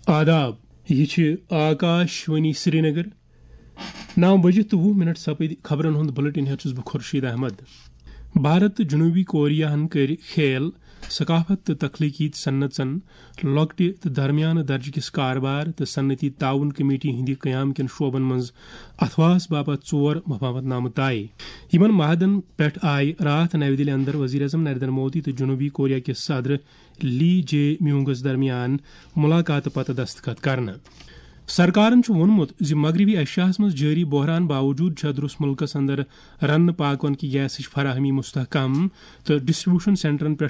آداب، یہ آکاشوانی سری نگر 9:20 سپد خبرن ہند بلٹن ہیت بہ خورشید احمد۔ بھارت تو جنوبی کوریا کر کھیل، ثقافت تو تخلیقی صنعتن، لۄکٹہِ تو درمیانہ درجہ کس کاربار تو صنعتی تعاون کمیٹی ہندی قیام کن شعبن مز اتھواس باپت 4 مفاہمت نامہ طے۔ یمن معاہدن پہ آئی رات نئی دہلی اندر وزیر اعظم نریندر مودی تو جنوبی کوریا کے صدر لی جے میونگس درمیان ملاقات پتہ دستخط کرنا۔ سرکارن وونمت زِ مغربی ایشیاہس مز جاری بحران باوجود درس ملکس اندر رنہ پاکون کی گیسچ فراہمی مستحکم تو ڈسٹریبیوشن سینٹرن پہ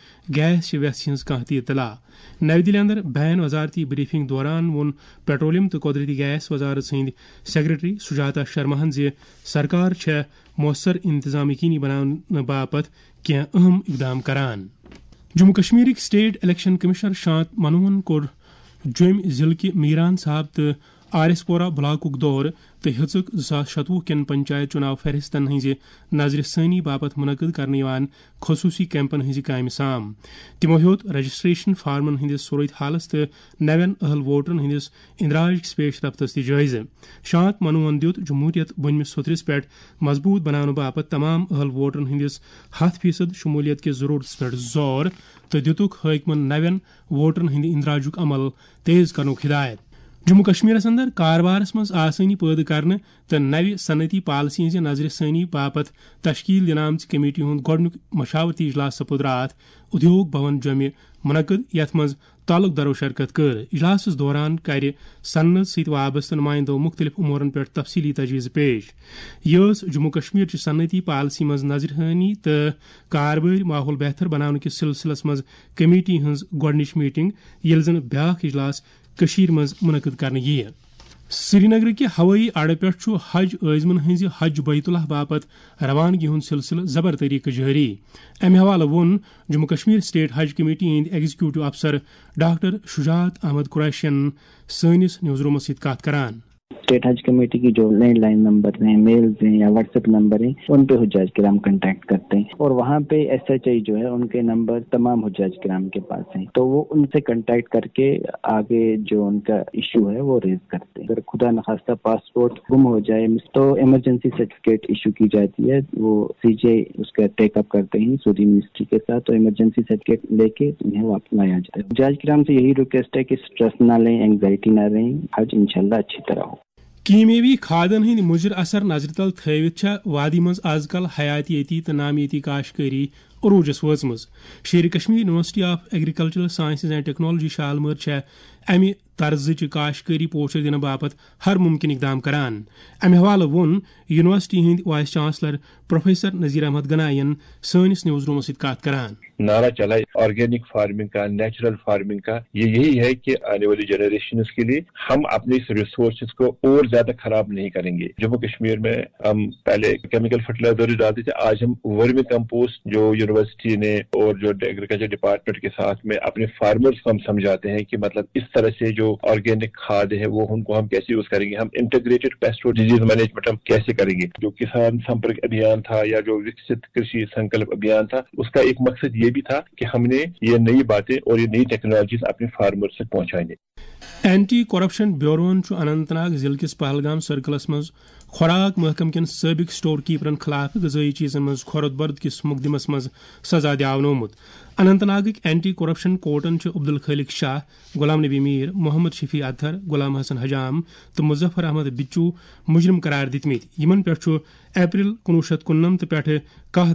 گیس ویس ہز کھانا تہ اطلاع۔ نئی دہلی اندر بین وزارتی بریفنگ دوران وون پیٹرولیم تو قدرتی گیس وزارت سند سیکرٹری سجاتا شرما زِ سرکار مؤثر انتظام یقینی بنانے باپت کینٛہہ اہم اقدام کران۔ جموں کشمیرک state election commissioner Shant Manohan کور جوم ضلع کہ میران صاحب تو آر ایس پورہ بلاک دور تو ہیژک 2016 کن پنچایت چناو فہرستن ہز نظر ثانی باپت منعقد کرنے خصوصی کیمپن ہز کامہ سام۔ تمو ہیوت رجسٹریشن فارمن ہندس صورت حالس تو نوین اہل ووٹرن ہندس اندراج کس پیش رفتس جائزہ۔ شانت منوہن دیت جمہوریت بنمس ستھرس پہ مضبوط بنانے باپت تمام اہل ووٹرن ہندس 100% شمولیت کے ضرورت پہ زور تو دتک حاکمن نوین ووٹرن ہند اندراجک عمل تیز کرنک ہدایت۔ جموں کشمیرس اندر کاربارس مز آسانی پید کرنے تو نو صنعتی پالسی ہز نظر ثانی باپت تشکیل دنہٕ آمژ کمیٹی ہند گۄڈنیُک مشاورتی اجلاس سپُد رات ادیوگ بھون جومہ منعقد، یتھ مز تعلق دارو شرکت کر۔ اجلاس دوران کر صنعت ست وابستہ نمائندو مختلف امورن پہ تفصیلی تجویز پیش۔ یہ جموں کشمیر چہ صنعتی پالسی مز نظر ثانی تو کارباری ماحول بہتر بنانے کس سلسلس مز کمیٹی ہز گۄڈنچ میٹنگ، یل زن بیاکھ اجلاس کشیر مز منعقد کرنے یہ۔ سری نگر کہ ہوئی اڈہ پہ حج عازمن ہز حج بیت اللہ باپت روانگی ہند سلسلہ زبر طریقہ جاری۔ امہ حوالہ وون جموں کشمیر سٹیٹ حج کمیٹی ہند ایگزیکٹو افسر ڈاکٹر شجاعت احمد قریشین سنس نیوز رومس ست کات کران۔ اسٹیٹ حج کمیٹی کی جو لینڈ لائن نمبر ہیں، میلز ہیں یا واٹس ایپ نمبر ہیں، ان پہ حجاج کرام کنٹیکٹ کرتے ہیں، اور وہاں پہ ایس ایچ آئی جو ہے ان کے نمبر تمام حجاج کرام کے پاس ہیں، تو وہ ان سے کنٹیکٹ کر کے آگے جو ان کا ایشو ہے وہ ریز کرتے ہیں۔ اگر خدا نخواستہ پاسپورٹ گم ہو جائے تو ایمرجنسی سرٹیفکیٹ ایشو کی جاتی ہے، وہ سی جے اس کا ٹیک اپ کرتے ہیں سعودی منسٹری کے ساتھ، تو ایمرجنسی سرٹیفکیٹ لے کے انہیں واپس لایا جاتا ہے۔ حجاج کرام سے یہی ریکویسٹ ہے کہ اسٹریس نہ لیں، اینگزائٹی نہ رہیں، حج انشاءاللہ اچھی طرح ہو۔ کیمیاوی کھادن ہند مضر اثر نظر تل تھوت وادی مز آز کل حیاتیتی تو نامیاتی کاشتکاری عروجس وچمژ۔ Sher Kashmir University of Agricultural Sciences and Technology Shalimar امہ طرزچ کاشتکاری پوچھر دنہ باپت ہر ممکن اقدام کران۔ امہ حوالہ وون یونیورسٹی ہند vice chancellor professor Nazir Ahmad گنائین سنس نیوز رومس ست کات کران۔ نعرہ چلا آرگینک فارمنگ کا، نیچرل فارمنگ کا، یہ یہی ہے کہ آنے والی جنریشنز کے لیے ہم اپنے ریسورسز کو اور زیادہ خراب نہیں کریں گے۔ جموں کشمیر میں ہم پہلے کیمیکل فرٹیلائزر ڈالتے تھے، آج ہم ورمی کمپوسٹ جو یونیورسٹی نے اور جو ایگریکلچر ڈپارٹمنٹ کے ساتھ میں اپنے فارمرز کو ہم سمجھاتے ہیں کہ مطلب اس طرح سے جو آرگینک کھاد ہے وہ ان کو ہم کیسے یوز کریں گے، ہم انٹیگریٹڈ پیسٹ اور ڈیزیز مینجمنٹ ہم کیسے کریں گے۔ جو کسان سمپرک ابھیان تھا یا جو وکست کرشی سنکلپ ابھیان تھا، اس کا ایک مقصد یہ بھی تھا کہ ہم نے یہ نئی باتیں اور یہ نئی ٹیکنالوجیز اپنے فارمر سے پہنچائیں۔ اینٹی کرپشن بیورون اننت ناگ ضلع کس پہلگام سرکلس مز خوراک محکم کن سابق سٹور کیپرن خلاف غذائی چیزن مز خورد برد کس مقدمس مز سزا دیاونومت۔ اننت ناگک اینٹی کرپشن کورٹن عبدالخالق شاہ، غلام نبی میر، محمد شفیع اطہر، غلام حسن حجام تو مظفر احمد بچو مجرم قرار دتمت۔ یمن پہ اپریل 1999 پہ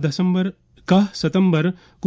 10 ستمبر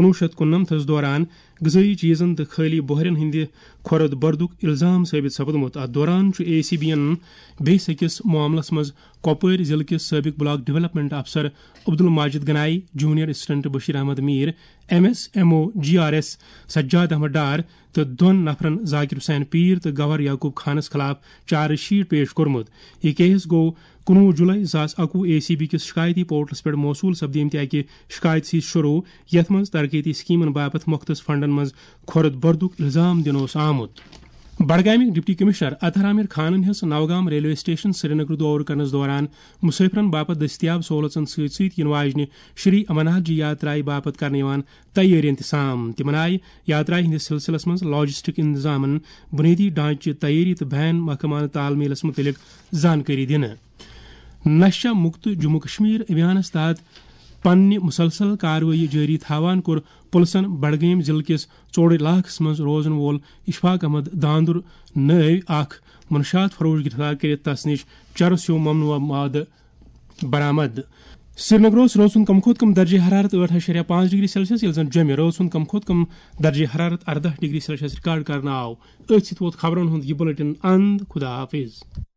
1999 دوران غذائی چیزن تو خالی بہرن ہند خورد بردک الزام ثابت سپدمت۔ ات دوران اے سی بی ین بیس اکس معاملس مز کپوار ضلع کس سابق بلاک ڈیولپمنٹ افسر Abdul Majid Ganai, junior assistant Bashir Ahmad Mir, M S M O G R S Sajad Ahmad Dar تو 2 نفرن ذاکر حسین پیر تو گوہر یعقوب خانس خلاف چارج شیٹ پیش کورمت۔ یہ کیس گو 19 جولائی 2021 اے سی بی کس شکایتی پورٹلس پہ موصول سپدیمت اکہ شکایت سی شروع، یتھ مز ترقیتی سکیمن باپت مختص فنڈن مز خورد بردک الزام دنوس آمت۔ بڈگامک ڈپٹی کمشنر اطہر عامر خانن ہس Nowgam railway station Srinagar دور کرنس دوران مسافرن باپت دستیاب سہولتن ین واجنہ شری امرناتھ جی یاترائی باپت کرنے تیاری انتظام تمن آئی یاترائی ہندس سلسلس من لاجسٹک انتظامن بنیادی ڈھانچہ تیاری تو بین محکمہ تال میلس متعلق زانکاری دن نشہ مکت جموں کشمیر ابھیانس تحت پنہ مسلسل کاروٲیی جاری تھاوان کور پُلسن بڈگام ضلع کس ژوڑ علاقس مز روزن وول اشفاق احمد داندر نٲوۍ اکھ منشیات فروش گرفتار کٔرِتھ تس نش چرس ہیو ممنوع مادٕ برآمد سری نگر روز کم کھوت کم درجہ حرارت 8.5 ڈگری سیلسیس یل زن جومہِ روز کم کھوت کم درجہ حرارت 18 ڈگری سیلسیس ریکارڈ کرنا آو اتھ سۭتۍ ووت خبرن ہُنٛد یہ بُلیٹن اند خدا حافظ.